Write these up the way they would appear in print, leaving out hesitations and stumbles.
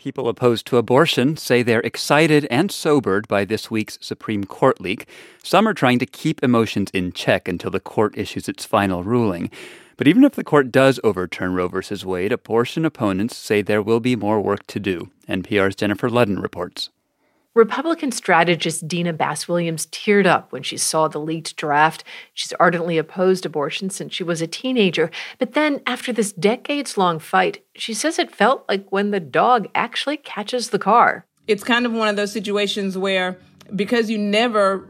People opposed to abortion say they're excited and sobered by this week's Supreme Court leak. Some are trying to keep emotions in check until the court issues its final ruling. But even if the court does overturn Roe v. Wade, abortion opponents say there will be more work to do. NPR's Jennifer Ludden reports. Republican strategist Dina Bass-Williams teared up when she saw the leaked draft. She's ardently opposed abortion since she was a teenager. But then, after this decades-long fight, she says it felt like when the dog actually catches the car. It's kind of one of those situations where, because you never,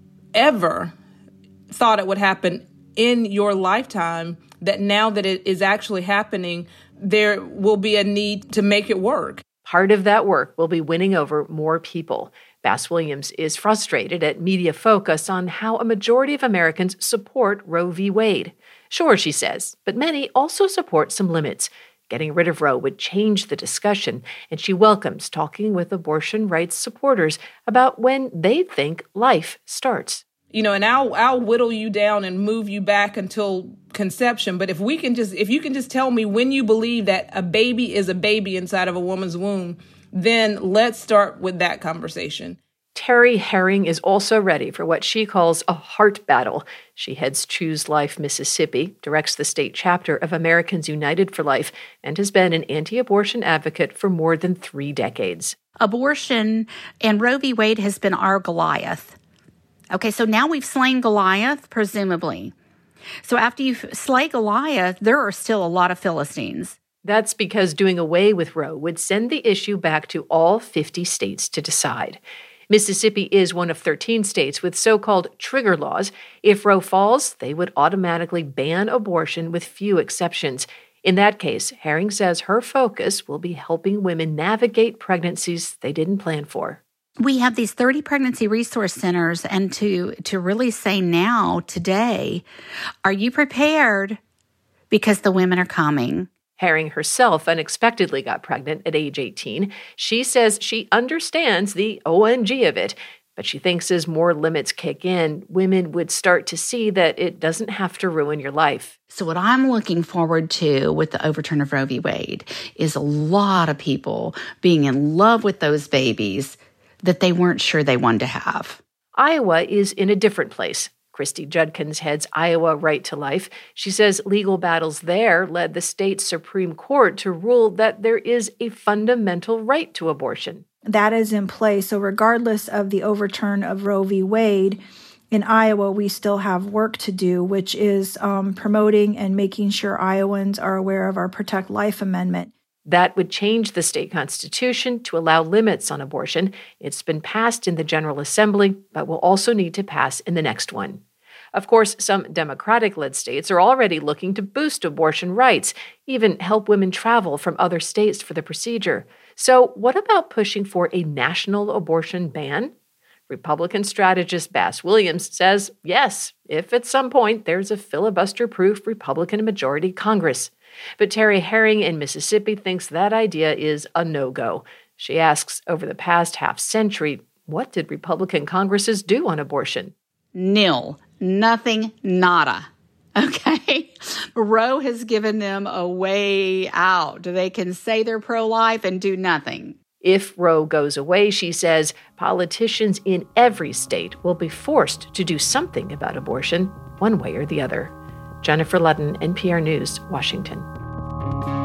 ever thought it would happen in your lifetime, that now that it is actually happening, there will be a need to make it work. Part of that work will be winning over more people. Bass-Williams is frustrated at media focus on how a majority of Americans support Roe v. Wade. Sure, she says, but many also support some limits. Getting rid of Roe would change the discussion, and she welcomes talking with abortion rights supporters about when they think life starts. And I'll whittle you down and move you back until conception. But if you can just tell me when you believe that a baby is a baby inside of a woman's womb, then let's start with that conversation. Terry Herring is also ready for what she calls a heart battle. She heads Choose Life Mississippi, directs the state chapter of Americans United for Life, and has been an anti-abortion advocate for more than 3 decades. Abortion and Roe v. Wade has been our Goliath. Okay, so now we've slain Goliath, presumably. So after you slay Goliath, there are still a lot of Philistines. That's because doing away with Roe would send the issue back to all 50 states to decide. Mississippi is one of 13 states with so-called trigger laws. If Roe falls, they would automatically ban abortion with few exceptions. In that case, Herring says her focus will be helping women navigate pregnancies they didn't plan for. We have these 30 pregnancy resource centers, and to really say now, today, are you prepared? Because the women are coming. Herring herself unexpectedly got pregnant at age 18. She says she understands the OMG of it, but she thinks as more limits kick in, women would start to see that it doesn't have to ruin your life. So what I'm looking forward to with the overturn of Roe v. Wade is a lot of people being in love with those babies that they weren't sure they wanted to have. Iowa is in a different place. Christy Judkins heads Iowa Right to Life. She says legal battles there led the state's Supreme Court to rule that there is a fundamental right to abortion. That is in place. So regardless of the overturn of Roe v. Wade, in Iowa, we still have work to do, which is promoting and making sure Iowans are aware of our Protect Life Amendment. That would change the state constitution to allow limits on abortion. It's been passed in the General Assembly, but will also need to pass in the next one. Of course, some Democratic-led states are already looking to boost abortion rights, even help women travel from other states for the procedure. So what about pushing for a national abortion ban? Republican strategist Bass-Williams says yes, if at some point there's a filibuster-proof Republican majority Congress. But Terry Herring in Mississippi thinks that idea is a no-go. She asks, over the past half-century, what did Republican Congresses do on abortion? Nil. Nothing. Nada. Okay? Roe has given them a way out. They can say they're pro-life and do nothing. If Roe goes away, she says, politicians in every state will be forced to do something about abortion, one way or the other. Jennifer Ludden, NPR News, Washington.